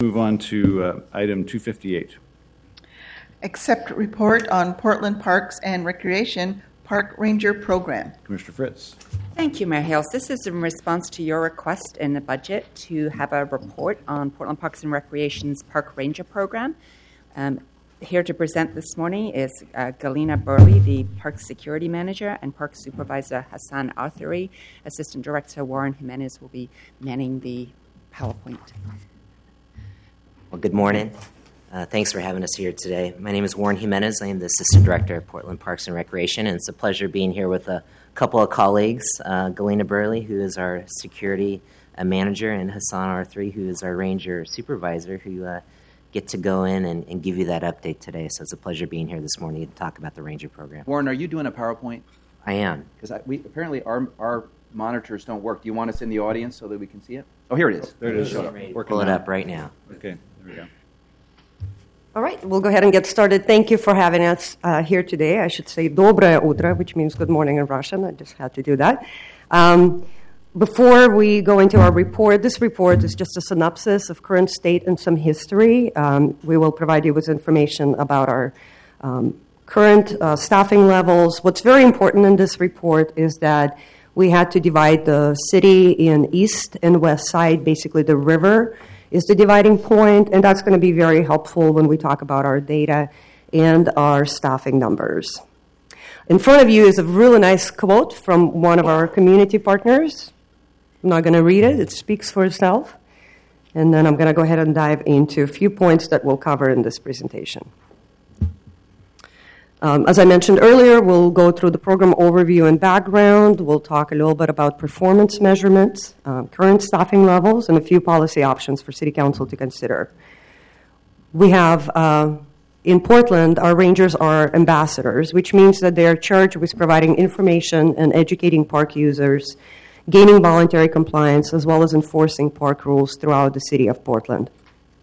move on to item 258. Accept report on Portland Parks and Recreation Park Ranger Program. Commissioner Fritz. Thank you, Mayor Hales. This is in response to your request in the budget to have a report on Portland Parks and Recreation's Park Ranger Program. Here to present this morning is Galina Burley, the Park Security Manager, and Park Supervisor Hassan Arthuri. Assistant Director Warren Jimenez will be manning the PowerPoint. Well, good morning. Thanks for having us here today. My name is Warren Jimenez. I am the Assistant Director of Portland Parks and Recreation, and it's a pleasure being here with a couple of colleagues, Galina Burley, who is our Security Manager, and Hassan Arthuri, who is our Ranger Supervisor, who get to go in and give you that update today. So it's a pleasure being here this morning to talk about the Ranger program. Warren, are you doing a PowerPoint? I am. Because apparently our monitors don't work. Do you want us in the audience so that we can see it? Oh, here it is. There it is. Pull it up right now. Okay, there we go. All right, we'll go ahead and get started. Thank you for having us here today. I should say Dobrое утро, which means good morning in Russian. I just had to do that. Before we go into our report, this report is just a synopsis of current state and some history. We will provide you with information about our current staffing levels. What's very important in this report is that we had to divide the city in east and west side. Basically, the river is the dividing point, and that's going to be very helpful when we talk about our data and our staffing numbers. In front of you is a really nice quote from one of our community partners. I'm not going to read it. It speaks for itself. And then I'm going to go ahead and dive into a few points that we'll cover in this presentation. As I mentioned earlier, we'll go through the program overview and background. We'll talk a little bit about performance measurements, current staffing levels, and a few policy options for City Council to consider. We have, in Portland, our rangers are ambassadors, which means that they are charged with providing information and educating park users, gaining voluntary compliance, as well as enforcing park rules throughout the city of Portland.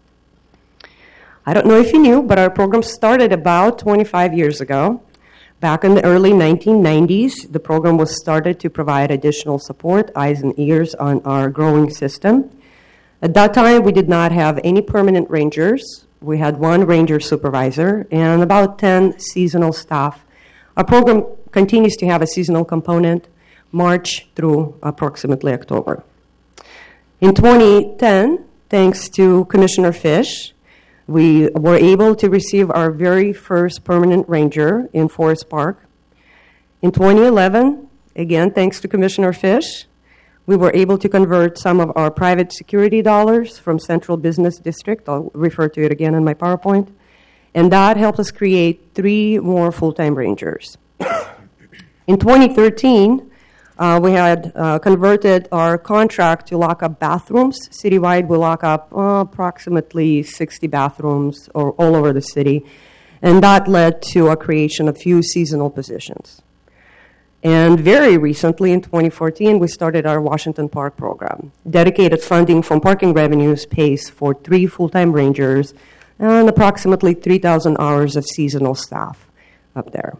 I don't know if you knew, but our program started about 25 years ago. Back in the early 1990s, the program was started to provide additional support, eyes and ears on our growing system. At that time, we did not have any permanent rangers. We had one ranger supervisor and about 10 seasonal staff. Our program continues to have a seasonal component, March through approximately October. In 2010, thanks to Commissioner Fish, we were able to receive our very first permanent ranger in Forest Park. In 2011, again, thanks to Commissioner Fish, we were able to convert some of our private security dollars from Central Business District. I'll refer to it again in my PowerPoint. And that helped us create 3 more full-time rangers. In 2013, we had converted our contract to lock up bathrooms. Citywide, we lock up approximately 60 bathrooms all over the city. And that led to a creation of a few seasonal positions. And very recently, in 2014, we started our Washington Park program. Dedicated funding from parking revenues pays for 3 full-time rangers and approximately 3,000 hours of seasonal staff up there.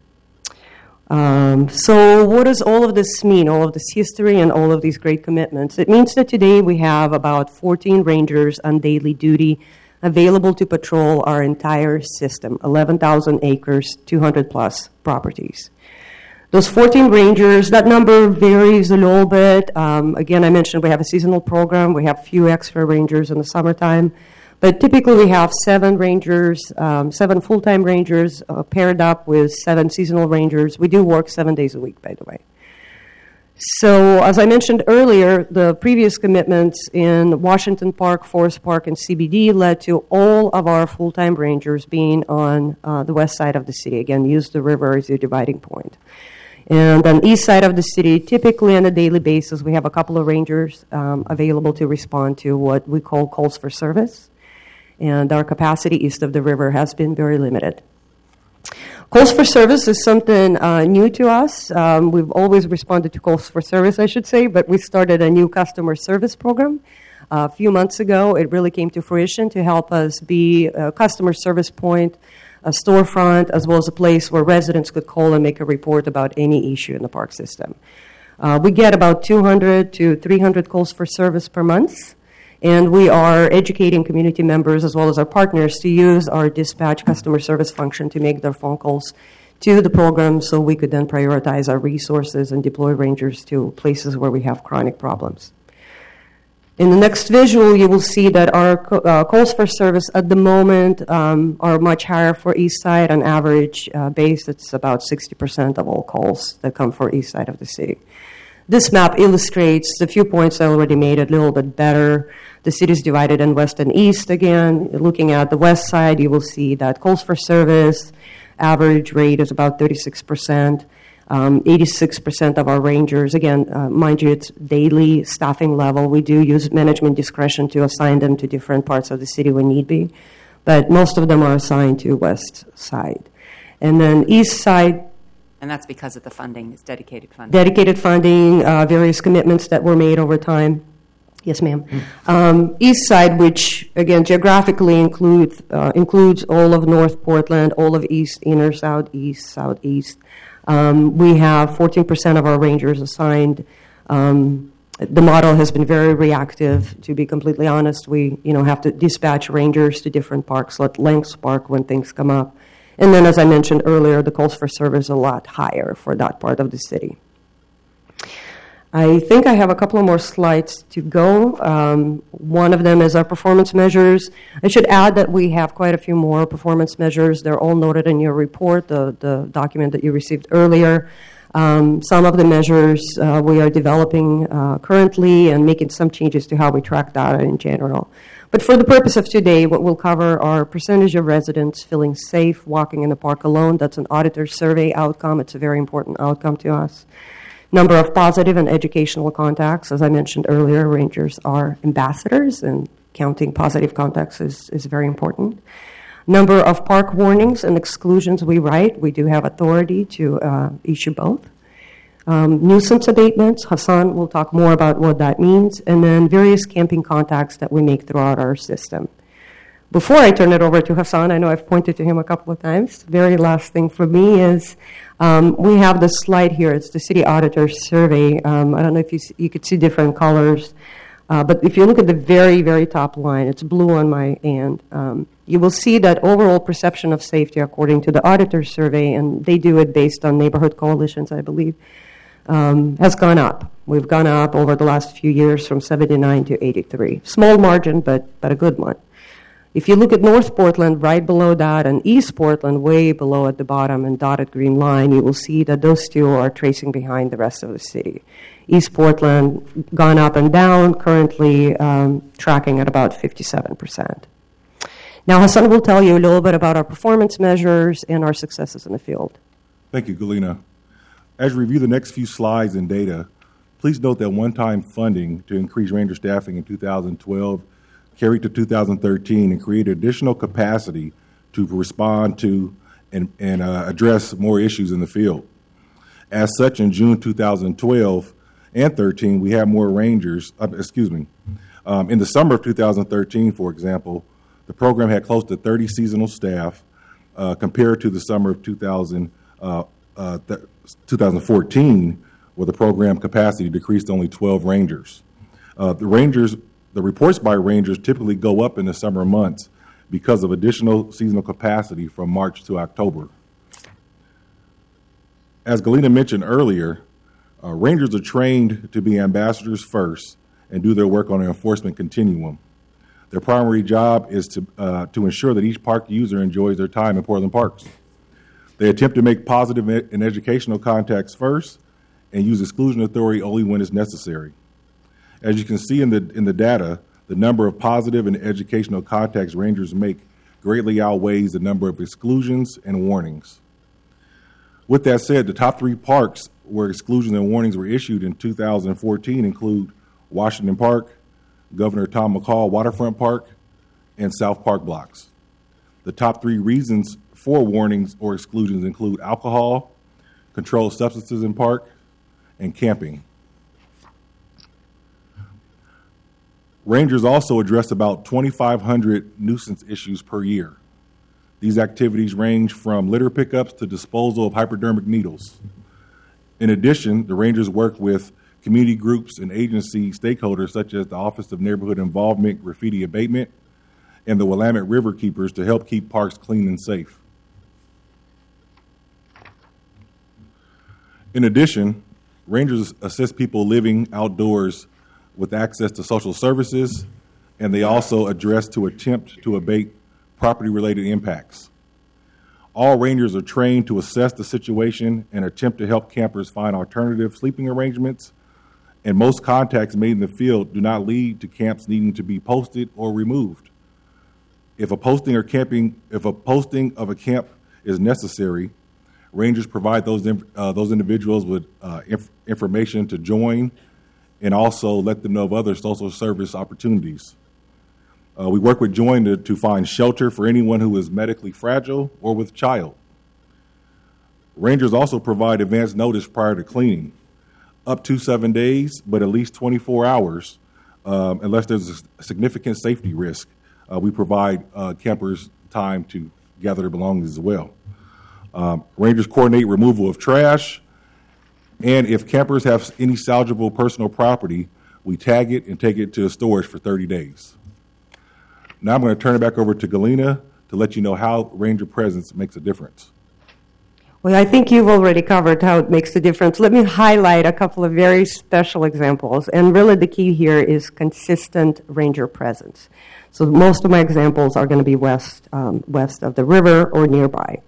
So what does all of this mean, all of this history and all of these great commitments? It means that today we have about 14 rangers on daily duty available to patrol our entire system, 11,000 acres, 200-plus properties. Those 14 rangers, that number varies a little bit. Again, I mentioned we have a seasonal program. We have a few extra rangers in the summertime. But typically we have 7 rangers, 7 full-time rangers paired up with 7 seasonal rangers. We do work 7 days a week, by the way. So as I mentioned earlier, the previous commitments in Washington Park, Forest Park, and CBD led to all of our full-time rangers being on the west side of the city. Again, use the river as your dividing point. And on the east side of the city, typically on a daily basis, we have a couple of rangers available to respond to what we call calls for service. And our capacity east of the river has been very limited. Calls for service is something new to us. We've always responded to calls for service, I should say, but we started a new customer service program a few months ago. It really came to fruition to help us be a customer service point, a storefront, as well as a place where residents could call and make a report about any issue in the park system. We get about 200 to 300 calls for service per month. And we are educating community members as well as our partners to use our dispatch customer service function to make their phone calls to the program so we could then prioritize our resources and deploy rangers to places where we have chronic problems. In the next visual, you will see that our calls for service at the moment are much higher for East Side. On average base, it's about 60% of all calls that come for East Side of the city. This map illustrates the few points I already made a little bit better. The city is divided in west and east again. Looking at the west side, you will see that calls for service, average rate is about 36%. 86% of our rangers, again, mind you, it's daily staffing level. We do use management discretion to assign them to different parts of the city when need be, but most of them are assigned to west side. And then east side. And that's because of the funding, it's dedicated funding. Dedicated funding, various commitments that were made over time. Yes, ma'am. East side, which, again, geographically includes all of North Portland, all of East, Inner, Southeast, Southeast. We have 14% of our rangers assigned. The model has been very reactive, to be completely honest. We have to dispatch rangers to different parks, let length spark when things come up. And then, as I mentioned earlier, the calls for service are a lot higher for that part of the city. I think I have a couple of more slides to go. One of them is our performance measures. I should add that we have quite a few more performance measures. They're all noted in your report, the document that you received earlier. Some of the measures we are developing currently and making some changes to how we track data in general. But for the purpose of today, what we'll cover are percentage of residents feeling safe walking in the park alone. That's an auditor survey outcome. It's a very important outcome to us. Number of positive and educational contacts. As I mentioned earlier, rangers are ambassadors, and counting positive contacts is very important. Number of park warnings and exclusions we write. We do have authority to issue both. Nuisance abatements. Hassan will talk more about what that means. And then various camping contacts that we make throughout our system. Before I turn it over to Hassan, I know I've pointed to him a couple of times. The very last thing for me is we have this slide here. It's the City Auditor Survey. I don't know if you could see different colors. But if you look at the very, very top line, it's blue on my end. You will see that overall perception of safety, according to the Auditor Survey, and they do it based on neighborhood coalitions, I believe, has gone up. We've gone up over the last few years from 79 to 83. Small margin, but a good one. If you look at North Portland, right below that, and East Portland, way below at the bottom and dotted green line, you will see that those two are tracing behind the rest of the city. East Portland gone up and down, currently tracking at about 57%. Now, Hassan will tell you a little bit about our performance measures and our successes in the field. Thank you, Galina. As you review the next few slides and data, please note that one-time funding to increase ranger staffing in 2012 carried to 2013 and created additional capacity to respond to and address more issues in the field. As such, in June 2012 and 13, we had more rangers, in the summer of 2013, for example, the program had close to 30 seasonal staff compared to the summer of 2014, where the program capacity decreased to only 12 rangers. The reports by rangers typically go up in the summer months because of additional seasonal capacity from March to October. As Galina mentioned earlier, rangers are trained to be ambassadors first and do their work on an enforcement continuum. Their primary job is to ensure that each park user enjoys their time in Portland parks. They attempt to make positive and educational contacts first and use exclusion authority only when it's necessary. As you can see in the data, the number of positive and educational contacts rangers make greatly outweighs the number of exclusions and warnings. With that said, the top 3 parks where exclusions and warnings were issued in 2014 include Washington Park, Governor Tom McCall Waterfront Park, and South Park blocks. The top 3 reasons for warnings or exclusions include alcohol, controlled substances in park, and camping. Rangers also address about 2,500 nuisance issues per year. These activities range from litter pickups to disposal of hypodermic needles. In addition, the rangers work with community groups and agency stakeholders such as the Office of Neighborhood Involvement, Graffiti Abatement, and the Willamette River Keepers to help keep parks clean and safe. In addition, rangers assist people living outdoors with access to social services, and they also address to attempt to abate property-related impacts. All rangers are trained to assess the situation and attempt to help campers find alternative sleeping arrangements, and most contacts made in the field do not lead to camps needing to be posted or removed. If a posting of a camp is necessary, rangers provide those individuals with information to join and also let them know of other social service opportunities. We work with Join to find shelter for anyone who is medically fragile or with child. Rangers also provide advance notice prior to cleaning, up to 7 days, but at least 24 hours, unless there's a significant safety risk. We provide campers time to gather their belongings as well. Rangers coordinate removal of trash, and if campers have any salvageable personal property, we tag it and take it to storage for 30 days. Now I'm going to turn it back over to Galena to let you know how Ranger presence makes a difference. Well, I think you've already covered how it makes a difference. Let me highlight a couple of very special examples. And really the key here is consistent ranger presence. So most of my examples are going to be west of the river or nearby.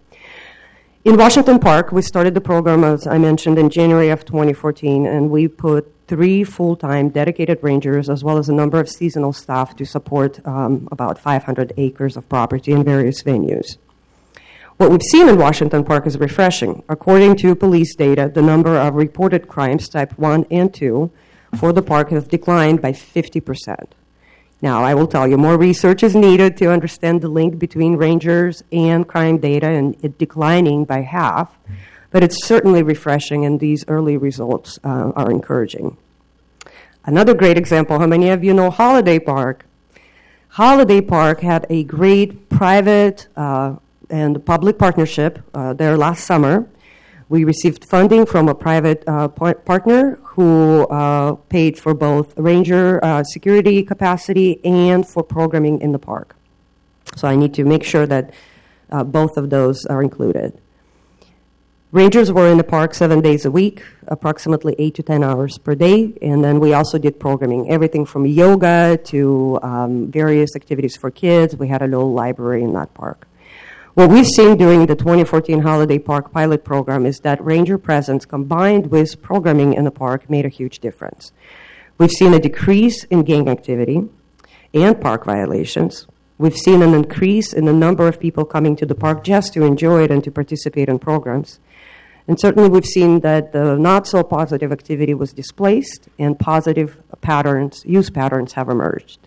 In Washington Park, we started the program, as I mentioned, in January of 2014, and we put 3 full-time dedicated rangers as well as a number of seasonal staff to support about 500 acres of property in various venues. What we've seen in Washington Park is refreshing. According to police data, the number of reported crimes, type 1 and 2, for the park have declined by 50%. Now, I will tell you, more research is needed to understand the link between rangers and crime data and it declining by half, but it's certainly refreshing, and these early results are encouraging. Another great example, how many of you know Holiday Park? Holiday Park had a great private and public partnership there last summer. We received funding from a private partner who paid for both ranger security capacity and for programming in the park. So I need to make sure that both of those are included. Rangers were in the park 7 days a week, approximately 8 to 10 hours per day, and then we also did programming, everything from yoga to various activities for kids. We had a little library in that park. What we've seen during the 2014 Holiday Park pilot program is that ranger presence combined with programming in the park made a huge difference. We've seen a decrease in gang activity and park violations. We've seen an increase in the number of people coming to the park just to enjoy it and to participate in programs. And certainly we've seen that the not-so-positive activity was displaced and positive use patterns have emerged.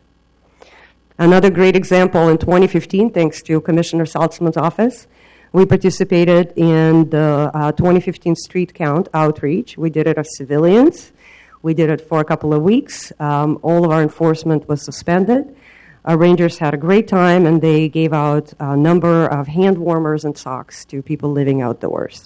Another great example, in 2015, thanks to Commissioner Saltzman's office, we participated in the 2015 street count outreach. We did it as civilians. We did it for a couple of weeks. All of our enforcement was suspended. Our rangers had a great time, and they gave out a number of hand warmers and socks to people living outdoors.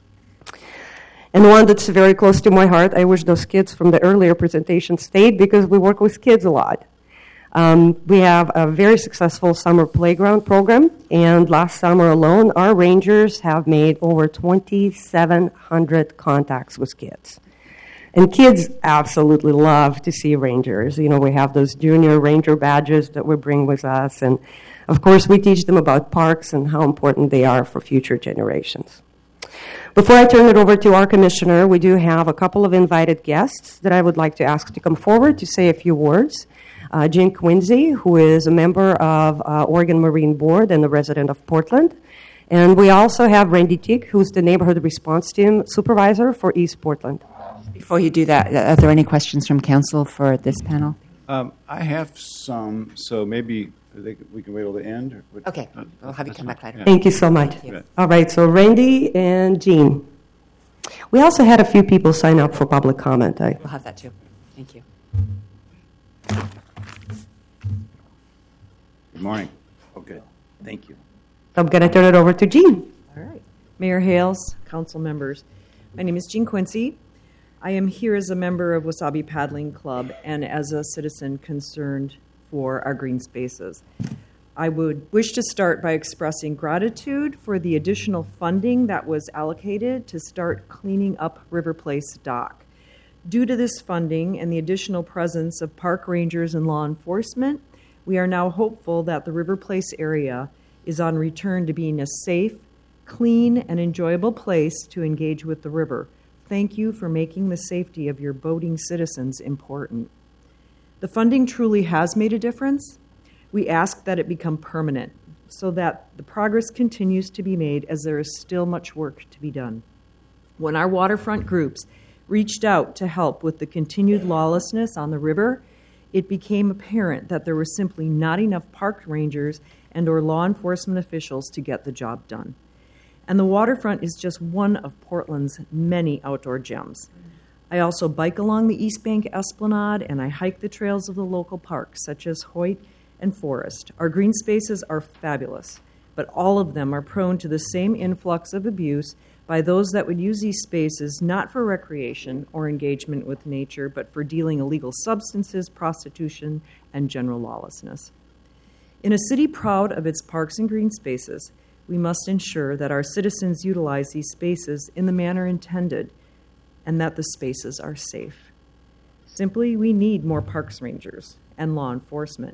And one that's very close to my heart, I wish those kids from the earlier presentation stayed because we work with kids a lot. We have a very successful summer playground program, and last summer alone, our rangers have made over 2,700 contacts with kids. And kids absolutely love to see rangers. You know, we have those junior ranger badges that we bring with us, and of course, we teach them about parks and how important they are for future generations. Before I turn it over to our commissioner, we do have a couple of invited guests that I would like to ask to come forward to say a few words. Jean Quincy, who is a member of Oregon Marine Board and a resident of Portland. And we also have Randy Tick, who's the Neighborhood Response Team Supervisor for East Portland. Before you do that, are there any questions from council for this panel? I have some, so maybe we can wait till the end. Or what? Okay, we'll have you come back later. Thank you so much. Thank you. All right, so Randy and Jean. We also had a few people sign up for public comment. We'll have that too. Thank you. Good morning. Oh, good. Thank you. I'm going to turn it over to Jean. All right. Mayor Hales, council members. My name is Jean Quincy. I am here as a member of Wasabi Paddling Club and as a citizen concerned for our green spaces. I would wish to start by expressing gratitude for the additional funding that was allocated to start cleaning up River Place Dock. Due to this funding and the additional presence of park rangers and law enforcement, we are now hopeful that the River Place area is on return to being a safe, clean, and enjoyable place to engage with the river. Thank you for making the safety of your boating citizens important. The funding truly has made a difference. We ask that it become permanent so that the progress continues to be made, as there is still much work to be done. When our waterfront groups reached out to help with the continued lawlessness on the river, it became apparent that there were simply not enough park rangers and or law enforcement officials to get the job done. And the waterfront is just one of Portland's many outdoor gems. I also bike along the East Bank Esplanade, and I hike the trails of the local parks, such as Hoyt and Forest. Our green spaces are fabulous, but all of them are prone to the same influx of abuse by those that would use these spaces not for recreation or engagement with nature, but for dealing illegal substances, prostitution, and general lawlessness. In a city proud of its parks and green spaces, we must ensure that our citizens utilize these spaces in the manner intended and that the spaces are safe. Simply, we need more parks rangers and law enforcement.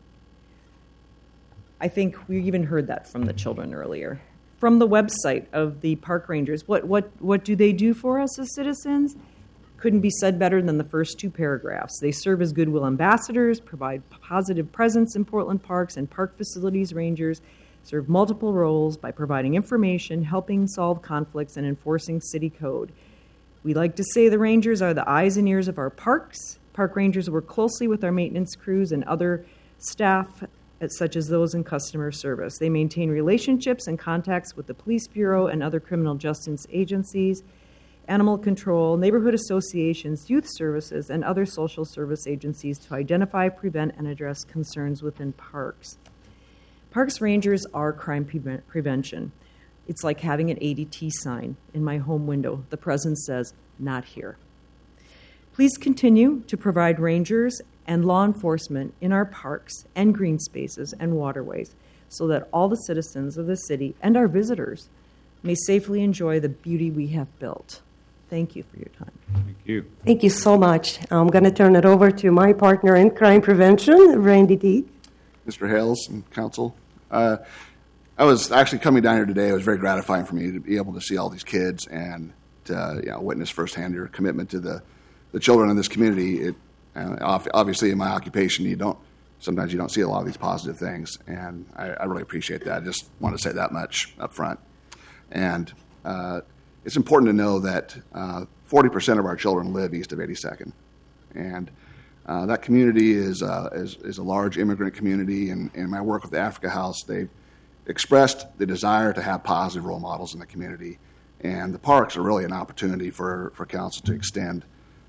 I think we even heard that from the children earlier. From the website of the park rangers, what do they do for us as citizens? Couldn't be said better than the first two paragraphs. They serve as goodwill ambassadors, provide positive presence in Portland parks, and park facilities rangers serve multiple roles by providing information, helping solve conflicts, and enforcing city code. We like to say the rangers are the eyes and ears of our parks. Park rangers work closely with our maintenance crews and other staff, such as those in customer service. They maintain relationships and contacts with the police bureau and other criminal justice agencies, animal control, neighborhood associations, youth services, and other social service agencies to identify, prevent, and address concerns within parks. Parks rangers are crime prevention. It's like having an ADT sign in my home window. The presence says, "Not here." Please continue to provide rangers and law enforcement in our parks and green spaces and waterways so that all the citizens of the city and our visitors may safely enjoy the beauty we have built. Thank you for your time. Thank you. Thank you so much. I'm going to turn it over to my partner in crime prevention, Randy Deek. Mr. Hales and council. I was actually coming down here today. It was very gratifying for me to be able to see all these kids and to witness firsthand your commitment to the children in this community. Obviously, in my occupation, sometimes you don't see a lot of these positive things, and I really appreciate that. I just want to say that much up front. And it's important to know that 40% of our children live east of 82nd, and that community is a large immigrant community. And in my work with the Africa House, they've expressed the desire to have positive role models in the community, and the parks are really an opportunity for council to extend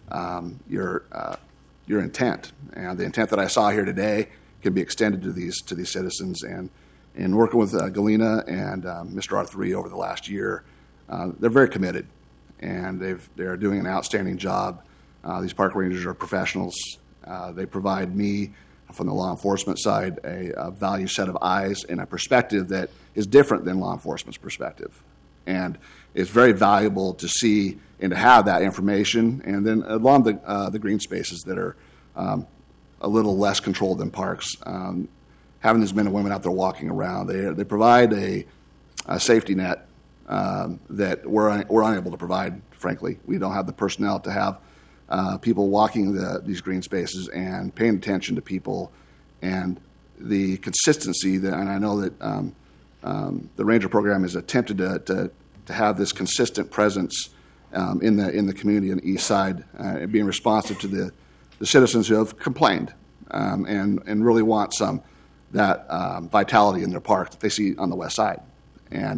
your intent, and the intent that I saw here today can be extended to these citizens. And in working with Galena and Mr. R3 over the last year, they're very committed, and they're doing an outstanding job. These park rangers are professionals. They provide me, from the law enforcement side, a value set of eyes and a perspective that is different than law enforcement's perspective. And it's very valuable to see and to have that information. And then along the green spaces that are a little less controlled than parks, having these men and women out there walking around, they provide a safety net that we're unable to provide, frankly. We don't have the personnel to have people walking these green spaces and paying attention to people, and the consistency that, and I know that the Ranger program has attempted to have this consistent presence in the community on the east side, being responsive to the citizens who have complained and really want that vitality in their park that they see on the west side. And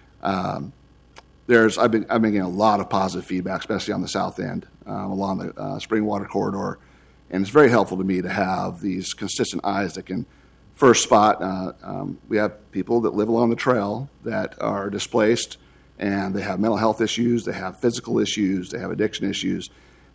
I've been getting a lot of positive feedback, especially on the south end, along the Springwater corridor, and it's very helpful to me to have these consistent eyes that can first spot. We have people that live along the trail that are displaced, and they have mental health issues, they have physical issues, they have addiction issues,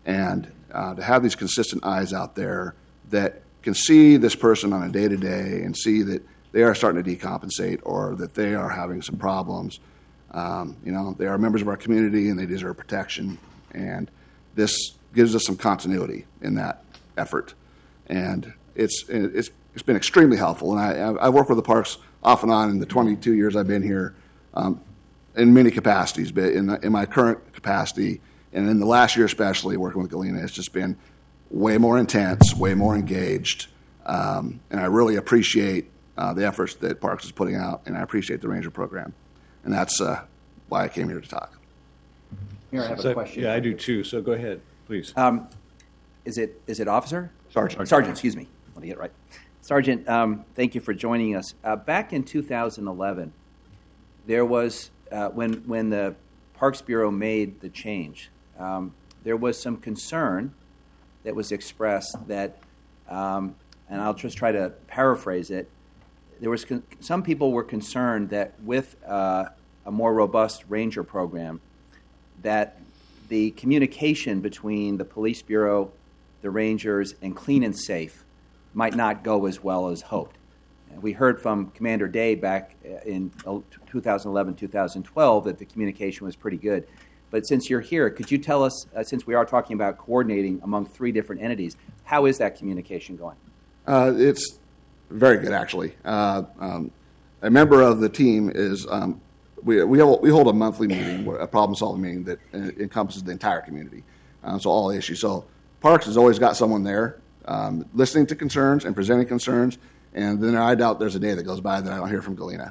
And to have these consistent eyes out there that can see this person on a day-to-day and see that they are starting to decompensate or that they are having some problems. They are members of our community and they deserve protection. And this gives us some continuity in that effort. And it's been extremely helpful. And I've worked with the parks off and on in the 22 years I've been here in many capacities, but in my current capacity and in the last year especially working with Galena, it's just been way more intense, way more engaged. And I really appreciate the efforts that Parks is putting out, and I appreciate the Ranger program. And that's why I came here to talk. Here, I have a question. Yeah, I do too. So go ahead, please. Is it officer? Sergeant. Sergeant, excuse me. Let me get it right. Sergeant, thank you for joining us. Back in 2011, there was, when the Parks Bureau made the change, there was some concern that was expressed that, and I'll just try to paraphrase it, there was some people were concerned that with a more robust Ranger program, that the communication between the Police Bureau, the Rangers, and Clean and Safe might not go as well as hoped. And we heard from Commander Day back in 2011, 2012 that the communication was pretty good. But since you're here, could you tell us, since we are talking about coordinating among 3 different entities, how is that communication going? It's very good, actually. A member of the team is we hold a monthly meeting, a problem-solving meeting that encompasses the entire community, so all issues. So Parks has always got someone there listening to concerns and presenting concerns, and then I doubt there's a day that goes by that I don't hear from Galena.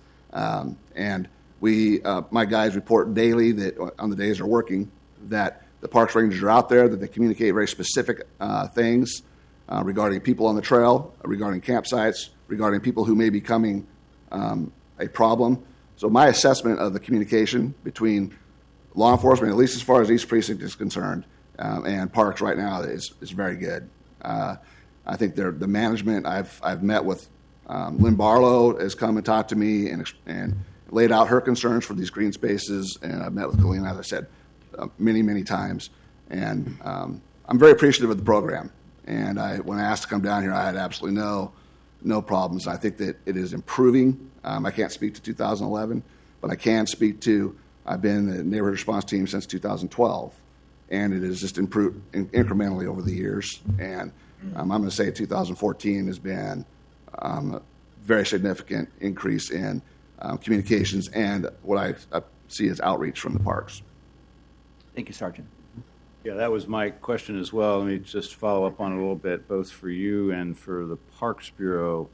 And my guys report daily that on the days they're working that the Parks Rangers are out there, that they communicate very specific things regarding people on the trail, regarding campsites, regarding people who may be becoming a problem. So my assessment of the communication between law enforcement, at least as far as East Precinct is concerned, and Parks right now is very good. I think the management, I've met with Lynn Barlow has come and talked to me and laid out her concerns for these green spaces, and I've met with Galena, as I said, many, many times. And I'm very appreciative of the program. And when I asked to come down here, I had absolutely no problems. I think that it is improving. I can't speak to 2011, but I can speak to I've been in the neighborhood response team since 2012, and it has just improved incrementally over the years. And I'm going to say 2014 has been a very significant increase in communications and what I see as outreach from the parks. Thank you, Sergeant. Yeah, that was my question as well. Let me just follow up on it a little bit, both for you and for the Parks Bureau.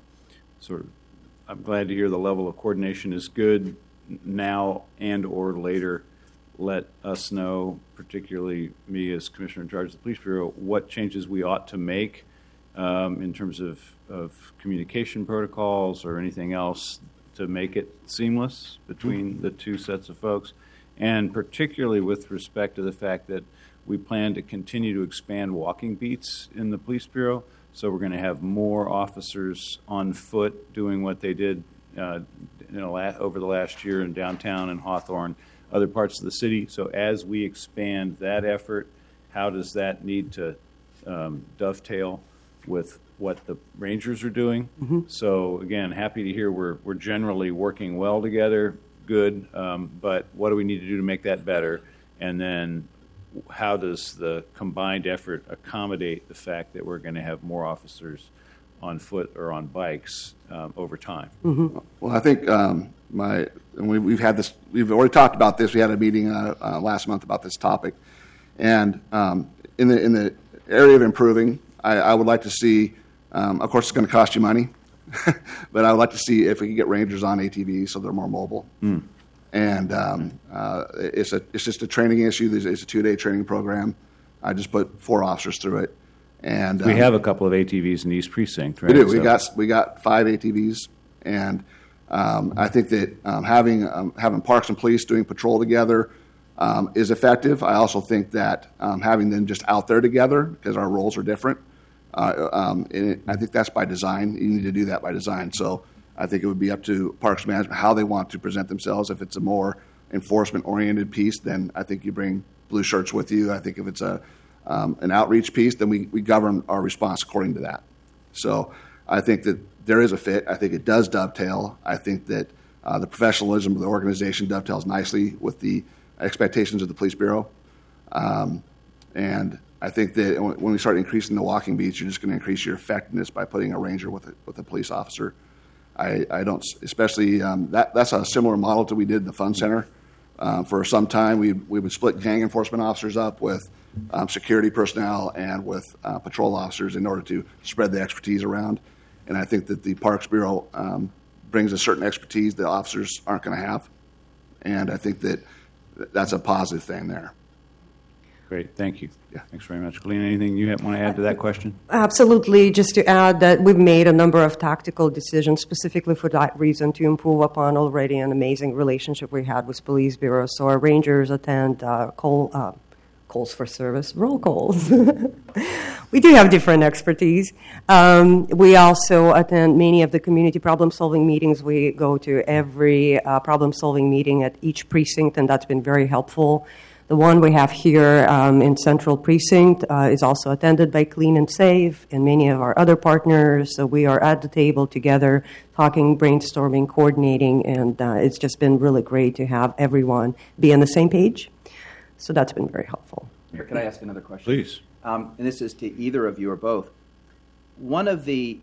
I'm glad to hear the level of coordination is good now and or later. Let us know, particularly me as Commissioner in charge of the Police Bureau, what changes we ought to make in terms of communication protocols or anything else to make it seamless between the two sets of folks. And particularly with respect to the fact that we plan to continue to expand walking beats in the Police Bureau. So we're going to have more officers on foot doing what they did over the last year in downtown and Hawthorne, other parts of the city. So as we expand that effort, how does that need to dovetail with what the Rangers are doing? Mm-hmm. So again, happy to hear we're generally working well together. Good, but what do we need to do to make that better? And then how does the combined effort accommodate the fact that we're going to have more officers on foot or on bikes over time? Mm-hmm. Well, I think we've had this. We've already talked about this. We had a meeting last month about this topic, and in the area of improving, I would like to see. Of course, it's going to cost you money. But I would like to see if we can get Rangers on ATVs so they're more mobile. Mm. And it's just a training issue. It's a 2-day training program. I just put 4 officers through it. And we have a couple of ATVs in East Precinct, right? We do. We got 5 ATVs, and I think that having Parks and Police doing patrol together is effective. I also think that having them just out there together, because our roles are different. I think that's by design. You need to do that by design. So I think it would be up to Parks Management how they want to present themselves. If it's a more enforcement-oriented piece, then I think you bring blue shirts with you. I think if it's an outreach piece, then we govern our response according to that. So I think that there is a fit. I think it does dovetail. I think that the professionalism of the organization dovetails nicely with the expectations of the police bureau. And I think that when we start increasing the walking beats, you're just going to increase your effectiveness by putting a ranger with a police officer. I don't, especially that's a similar model to we did in the Fun Center. For some time, we would split gang enforcement officers up with security personnel and with patrol officers in order to spread the expertise around. And I think that the Parks Bureau brings a certain expertise that officers aren't going to have. And I think that that's a positive thing there. Great, thank you. Yeah. Thanks very much. Galina, anything you want to add to that question? Absolutely. Just to add that we've made a number of tactical decisions specifically for that reason to improve upon already an amazing relationship we had with police bureaus. So our rangers attend calls for service, roll calls. We do have different expertise. We also attend many of the community problem-solving meetings. We go to every problem-solving meeting at each precinct, and that's been very helpful. The one we have here in Central Precinct is also attended by Clean and Safe and many of our other partners. So we are at the table together, talking, brainstorming, coordinating, and it's just been really great to have everyone be on the same page. So that's been very helpful. Can I ask another question? Please. And this is to either of you or both. One of the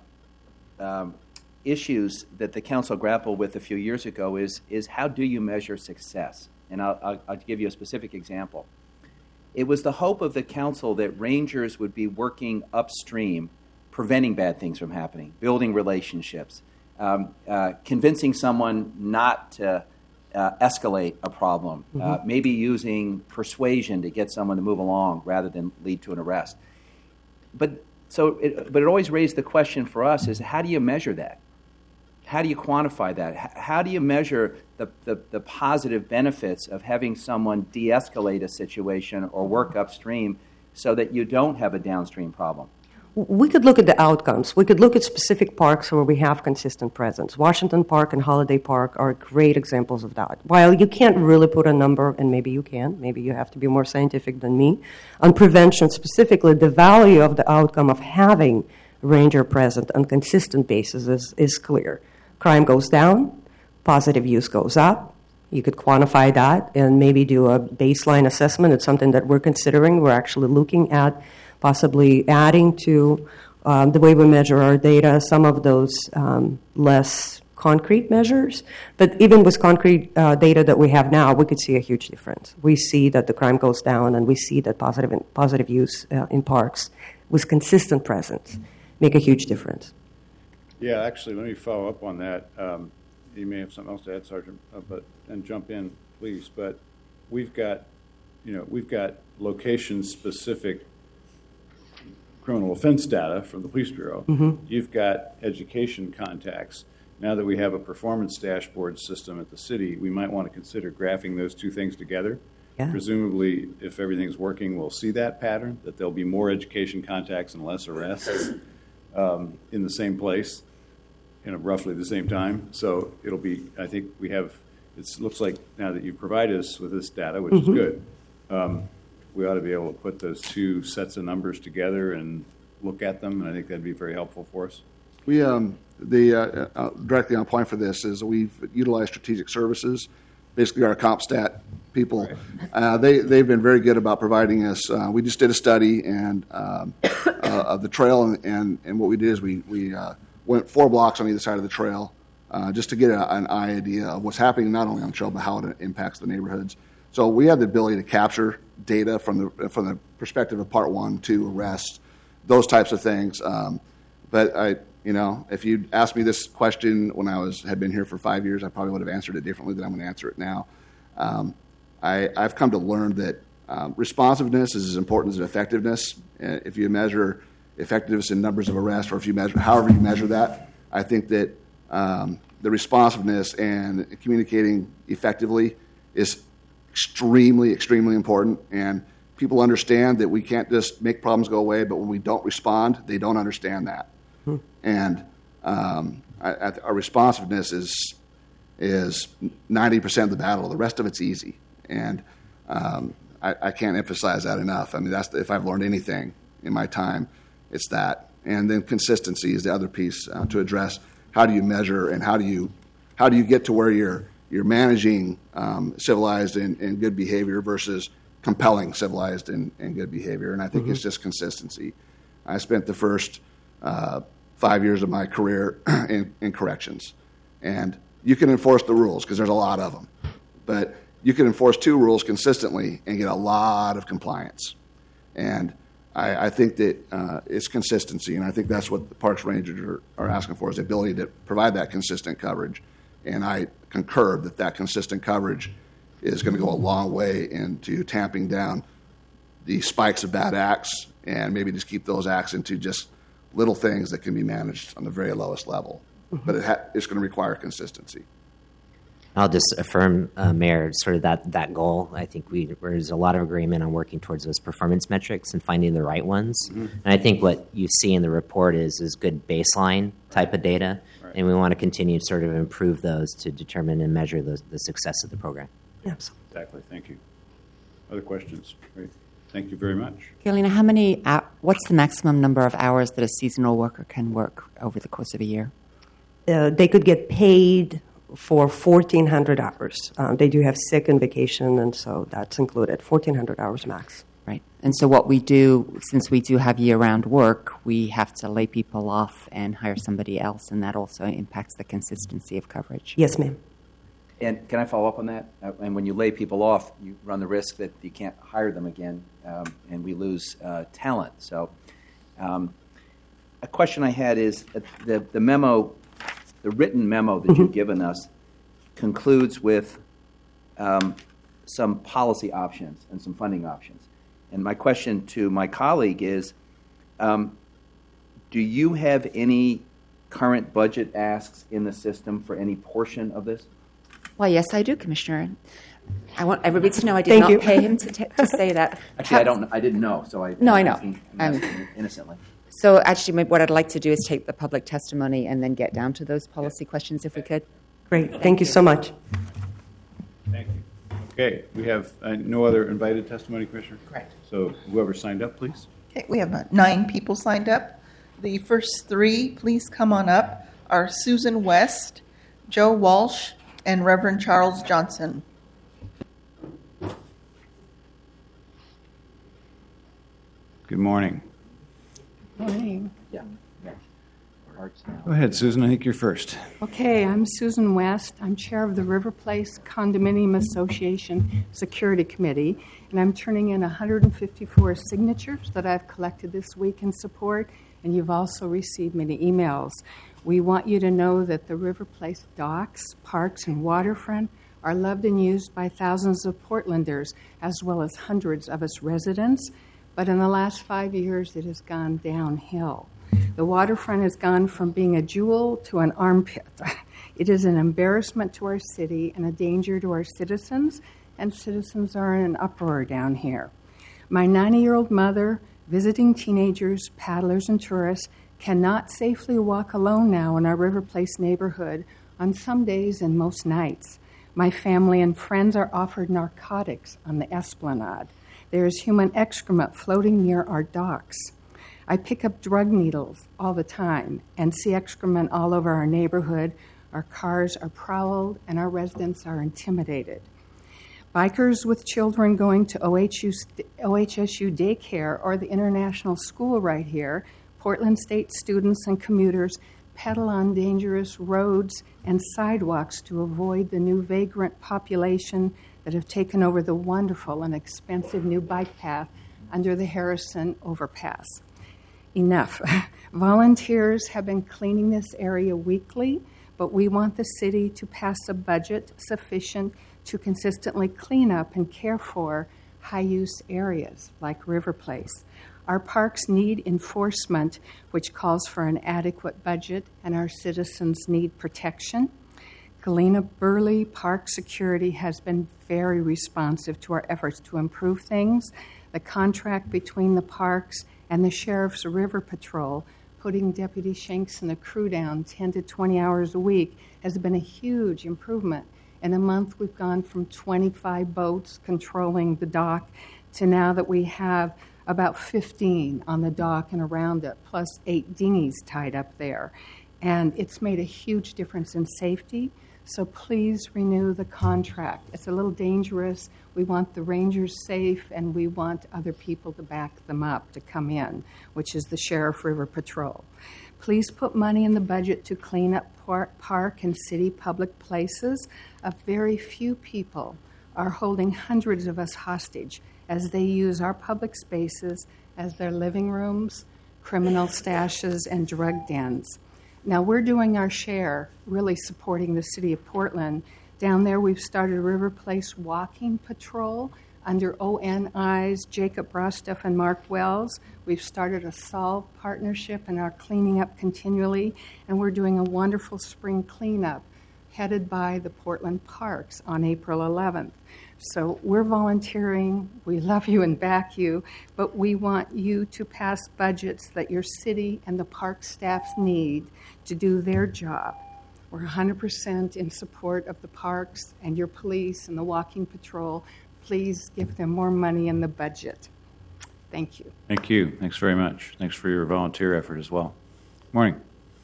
issues that the council grappled with a few years ago is how do you measure success? And I'll give you a specific example. It was the hope of the council that rangers would be working upstream, preventing bad things from happening, building relationships, convincing someone not to escalate a problem, maybe using persuasion to get someone to move along rather than lead to an arrest. But it always raised the question for us is how do you measure that? How do you quantify that? How do you measure the positive benefits of having someone de-escalate a situation or work upstream so that you don't have a downstream problem? We could look at the outcomes. We could look at specific parks where we have consistent presence. Washington Park and Holiday Park are great examples of that. While you can't really put a number, and maybe you can, maybe you have to be more scientific than me, on prevention specifically, the value of the outcome of having ranger present on consistent basis is clear. Crime goes down, positive use goes up. You could quantify that and maybe do a baseline assessment. It's something that we're considering. We're actually looking at possibly adding to the way we measure our data some of those less concrete measures. But even with concrete data that we have now, we could see a huge difference. We see that the crime goes down, and we see that positive use in parks with consistent presence make a huge difference. Yeah, actually, let me follow up on that. You may have something else to add, Sergeant, and jump in, please. But we've got location-specific criminal offense data from the Police Bureau. You've got education contacts. Now that we have a performance dashboard system at the city, we might want to consider graphing those two things together. Yeah. Presumably, if everything's working, we'll see that pattern, that there'll be more education contacts and less arrests in the same place, roughly the same time. So it'll be, I think we have, it looks like now that you've provided us with this data, which is good, we ought to be able to put those two sets of numbers together and look at them, and I think that'd be very helpful for us. We directly on point for this is we've utilized strategic services, basically our CompStat people. Right. They've been very good about providing us. We just did a study and of the trail, and what we did is we went 4 blocks on either side of the trail just to get an idea of what's happening not only on the trail but how it impacts the neighborhoods. So we have the ability to capture data from the perspective of Part 1, 2, arrests, those types of things. But if you'd asked me this question when I had been here for 5 years, I probably would have answered it differently than I'm going to answer it now. I've come to learn that responsiveness is as important as effectiveness. If you measure effectiveness in numbers of arrests, or if you measure however you measure that, I think that the responsiveness and communicating effectively is extremely, extremely important. And people understand that we can't just make problems go away, but when we don't respond, they don't understand that. And our responsiveness is 90% of the battle. The rest of it's easy. And I can't emphasize that enough. I mean, if I've learned anything in my time, it's that. And then consistency is the other piece to address. How do you measure, and how do you get to where you're managing civilized and good behavior versus compelling civilized and good behavior? And I think it's just consistency. I spent the first 5 years of my career in corrections, and you can enforce the rules because there's a lot of them, but you can enforce 2 rules consistently and get a lot of compliance. And I think that it's consistency, and I think that's what the Parks Rangers are asking for, is the ability to provide that consistent coverage. And I concur that consistent coverage is going to go a long way into tamping down the spikes of bad acts, and maybe just keep those acts into just little things that can be managed on the very lowest level. But it's going to require consistency. I'll just affirm, Mayor, sort of that goal. I think there's a lot of agreement on working towards those performance metrics and finding the right ones. And I think what you see in the report is good baseline type of data, and we want to continue to sort of improve those to determine and measure the success of the program. Absolutely. Exactly. Thank you. Other questions? Great. Thank you very much. Galena, what's the maximum number of hours that a seasonal worker can work over the course of a year? They could get paid for 1,400 hours. They do have sick and vacation, and so that's included, 1,400 hours max. Right. And so what we do, since we do have year-round work, we have to lay people off and hire somebody else, and that also impacts the consistency of coverage. Yes, ma'am. And can I follow up on that? And when you lay people off, you run the risk that you can't hire them again, and we lose talent. So a question I had is the memo, the written memo that you've given us concludes with some policy options and some funding options. And my question to my colleague is, do you have any current budget asks in the system for any portion of this? Well, yes, I do, Commissioner. I want everybody to know I did not pay him to say that. Actually, I didn't know, so I know. I'm asking innocently. So actually, what I'd like to do is take the public testimony and then get down to those policy questions, if we could. Great. Thank you so much. Thank you. Okay, we have no other invited testimony, Commissioner? Correct. So whoever signed up, please. Okay, we have 9 people signed up. The first 3, please come on up, are Susan West, Joe Walsh, and Reverend Charles Johnson. Good morning. Morning. Yeah. Go ahead, Susan. I think you're first. Okay, I'm Susan West. I'm chair of the River Place Condominium Association Security Committee, and I'm turning in 154 signatures that I've collected this week in support, and you've also received many emails. We want you to know that the River Place docks, parks, and waterfront are loved and used by thousands of Portlanders, as well as hundreds of its residents. But in the last 5 years, it has gone downhill. The waterfront has gone from being a jewel to an armpit. It is an embarrassment to our city and a danger to our citizens, and citizens are in an uproar down here. My 90-year-old mother, visiting teenagers, paddlers, and tourists cannot safely walk alone now in our River Place neighborhood on some days and most nights. My family and friends are offered narcotics on the Esplanade. There is human excrement floating near our docks. I pick up drug needles all the time and see excrement all over our neighborhood. Our cars are prowled and our residents are intimidated. Bikers with children going to OHSU daycare or the international school right here, Portland State students and commuters pedal on dangerous roads and sidewalks to avoid the new vagrant population that have taken over the wonderful and expensive new bike path under the Harrison overpass. Enough. Volunteers have been cleaning this area weekly, but we want the city to pass a budget sufficient to consistently clean up and care for high-use areas like River Place. Our parks need enforcement, which calls for an adequate budget, and our citizens need protection. Galena Burley Park Security has been very responsive to our efforts to improve things. The contract between the parks and the Sheriff's River Patrol, putting Deputy Shanks and the crew down 10 to 20 hours a week, has been a huge improvement In a month, we've gone from 25 boats controlling the dock to now that we have about 15 on the dock and around it, plus 8 dinghies tied up there. And it's made a huge difference in safety. So please renew the contract. It's a little dangerous. We want the Rangers safe, and we want other people to back them up to come in, which is the Sheriff River Patrol. Please put money in the budget to clean up park and city public places. A very few people are holding hundreds of us hostage as they use our public spaces as their living rooms, criminal stashes, and drug dens. Now, we're doing our share, really supporting the city of Portland. Down there, we've started a River Place walking patrol under ONI's Jacob Brostoff and Mark Wells. We've started a Solve partnership and are cleaning up continually, and we're doing a wonderful spring cleanup headed by the Portland Parks on April 11th. So we're volunteering. We love you and back you, but we want you to pass budgets that your city and the park staffs need to do their job. We're 100% in support of the parks and your police and the walking patrol. Please give them more money in the budget. Thank you. Thank you. Thanks very much. Thanks for your volunteer effort as well. Morning.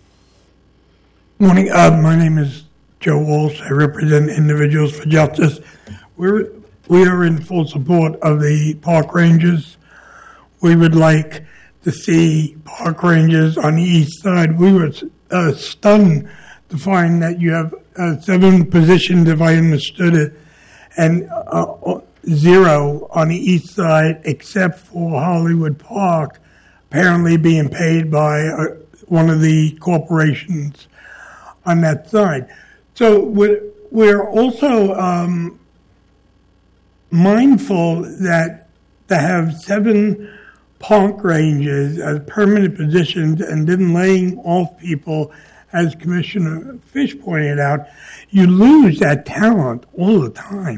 Morning. My name is Joe Walsh. I represent Individuals for Justice. We are in full support of the park rangers. We would like to see park rangers on the east side. We were stunned to find that you have 7 positions, if I understood it, and 0 on the east side, except for Hollywood Park, apparently being paid by one of the corporations on that side. So we're also mindful that to have 7 park rangers as permanent positions and then laying off people, as Commissioner Fish pointed out, you lose that talent all the time.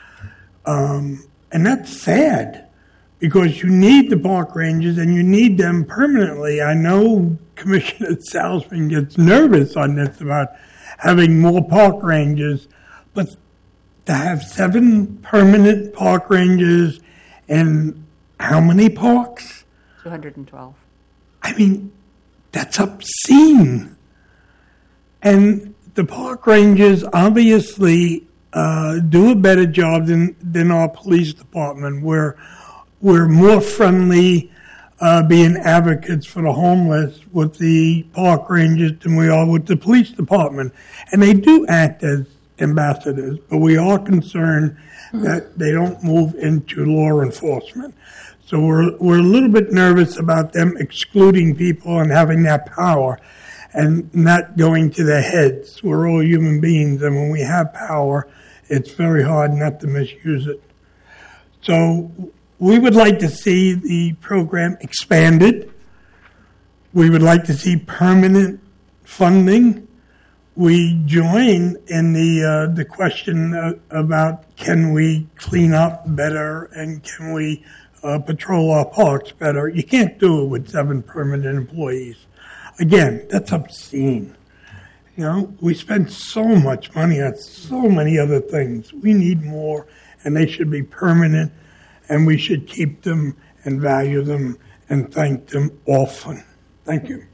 And that's sad because you need the park rangers and you need them permanently. I know Commissioner Salzman gets nervous on this about having more park rangers, but to have 7 permanent park rangers in how many parks? 212. I mean, that's obscene. And the park rangers obviously do a better job than our police department. We're more friendly being advocates for the homeless with the park rangers than we are with the police department. And they do act as ambassadors, but we are concerned that they don't move into law enforcement. So we're a little bit nervous about them excluding people and having that power and not going to their heads. We're all human beings, and when we have power, it's very hard not to misuse it. So we would like to see the program expanded. We would like to see permanent funding. We join in the question about can we clean up better and can we patrol our parks better. You can't do it with 7 permanent employees. Again, that's obscene. You know, we spend so much money on so many other things. We need more, and they should be permanent, and we should keep them and value them and thank them often. Thank you.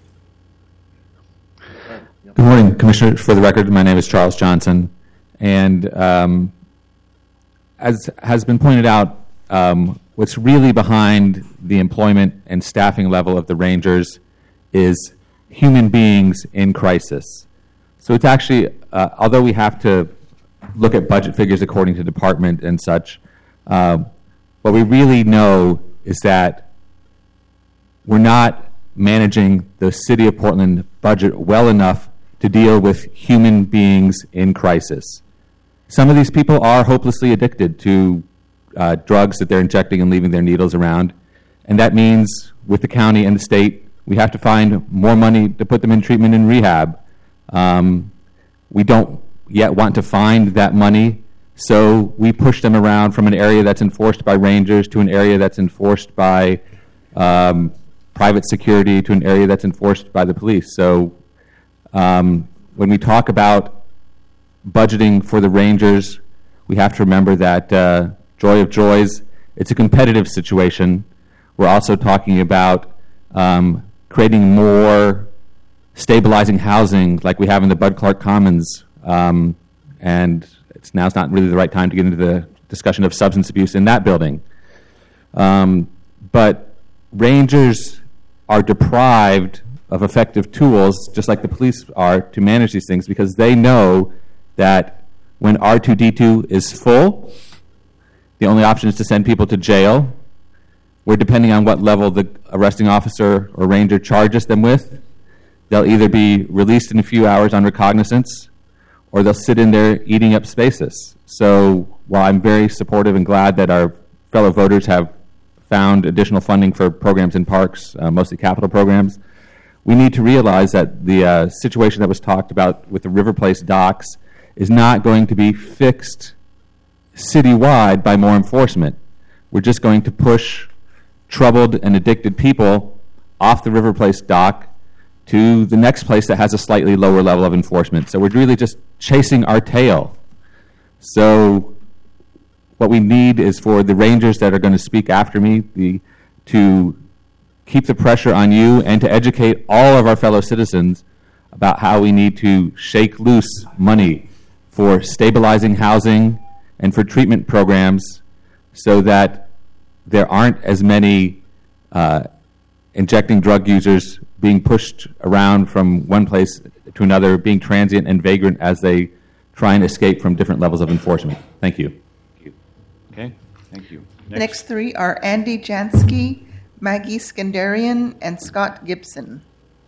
Good morning, Commissioner. For the record, my name is Charles Johnson, and as has been pointed out, what's really behind the employment and staffing level of the Rangers is human beings in crisis. So it's actually, although we have to look at budget figures according to department and such, what we really know is that we're not managing the City of Portland budget well enough to deal with human beings in crisis. Some of these people are hopelessly addicted to drugs that they're injecting and leaving their needles around, and that means with the county and the state, we have to find more money to put them in treatment and rehab. We don't yet want to find that money, so we push them around from an area that's enforced by rangers to an area that's enforced by private security to an area that's enforced by the police. So when we talk about budgeting for the Rangers, we have to remember that joy of joys, it's a competitive situation. We're also talking about creating more stabilizing housing like we have in the Bud Clark Commons, and now's not really the right time to get into the discussion of substance abuse in that building. But Rangers are deprived of effective tools, just like the police are, to manage these things, because they know that when R2D2 is full, the only option is to send people to jail, where depending on what level the arresting officer or ranger charges them with, they'll either be released in a few hours on recognizance, or they'll sit in there eating up spaces. So while I'm very supportive and glad that our fellow voters have found additional funding for programs in parks, mostly capital programs, we need to realize that the situation that was talked about with the River Place docks is not going to be fixed citywide by more enforcement. We're just going to push troubled and addicted people off the River Place dock to the next place that has a slightly lower level of enforcement. So we're really just chasing our tail. So what we need is for the Rangers that are going to speak after me to keep the pressure on you and to educate all of our fellow citizens about how we need to shake loose money for stabilizing housing and for treatment programs so that there aren't as many injecting drug users being pushed around from one place to another, being transient and vagrant as they try and escape from different levels of enforcement. Thank you. Okay, thank you. The next three are Andy Jansky, Maggie Skandarian, and Scott Gibson.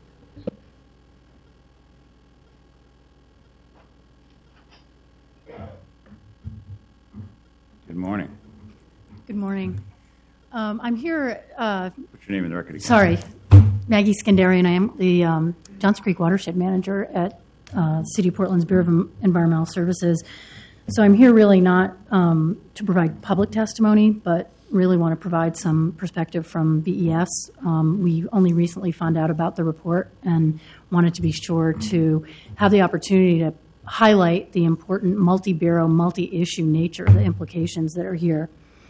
Good morning. Good morning. I'm here. What's your name in the record again? Sorry, Maggie Skandarian. I am the Johnson Creek Watershed Manager at City of Portland's Bureau of Environmental Services. So I'm here really not to provide public testimony, but really want to provide some perspective from BES. We only recently found out about the report and wanted to be sure to have the opportunity to highlight the important multi-bureau, multi-issue nature of the implications that are here.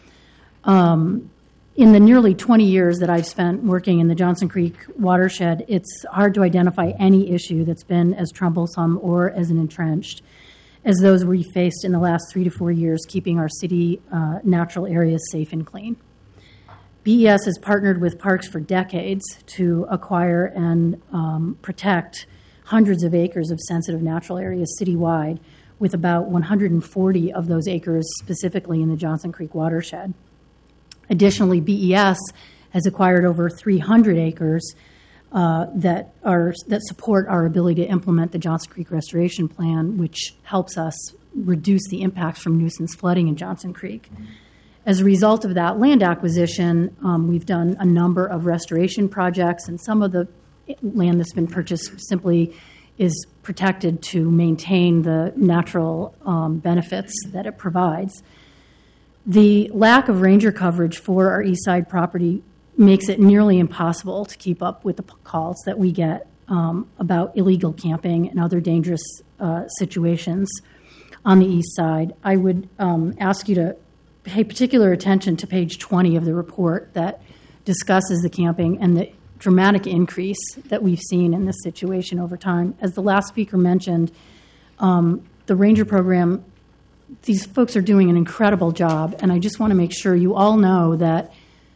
In the nearly 20 years that I've spent working in the Johnson Creek watershed, it's hard to identify any issue that's been as troublesome or as entrenched as those we faced in the last 3 to 4 years, keeping our city natural areas safe and clean. BES has partnered with parks for decades to acquire and protect hundreds of acres of sensitive natural areas citywide, with about 140 of those acres specifically in the Johnson Creek watershed. Additionally, BES has acquired over 300 acres that support our ability to implement the Johnson Creek Restoration Plan, which helps us reduce the impacts from nuisance flooding in Johnson Creek. As a result of that land acquisition, we've done a number of restoration projects, and some of the land that's been purchased simply is protected to maintain the natural benefits that it provides. The lack of ranger coverage for our east side property makes it nearly impossible to keep up with the calls that we get about illegal camping and other dangerous situations on the east side. I would ask you to pay particular attention to page 20 of the report that discusses the camping and the dramatic increase that we've seen in this situation over time. As the last speaker mentioned, the ranger program, these folks are doing an incredible job, and I just want to make sure you all know that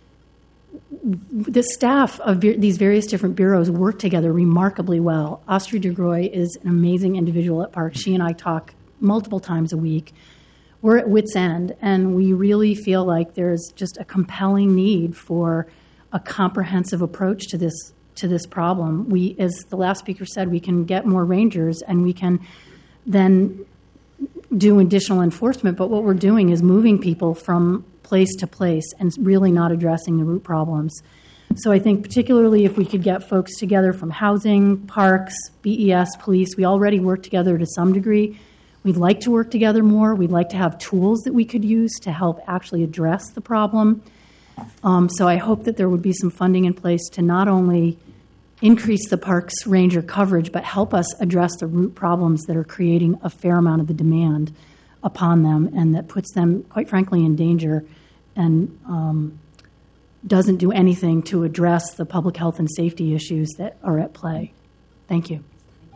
the staff of these various different bureaus work together remarkably well. Astrid de Groy is an amazing individual at Parks. She and I talk multiple times a week. We're at wit's end, and we really feel like there's just a compelling need for a comprehensive approach to this problem. We, as the last speaker said, we can get more rangers, and we can then do additional enforcement, but what we're doing is moving people from place to place and really not addressing the root problems. So I think particularly if we could get folks together from housing, parks, BES, police, we already work together to some degree. We'd like to work together more. We'd like to have tools that we could use to help actually address the problem. So I hope that there would be some funding in place to not only increase the parks ranger coverage, but help us address the root problems that are creating a fair amount of the demand upon them, and that puts them, quite frankly, in danger, and doesn't do anything to address the public health and safety issues that are at play. Thank you.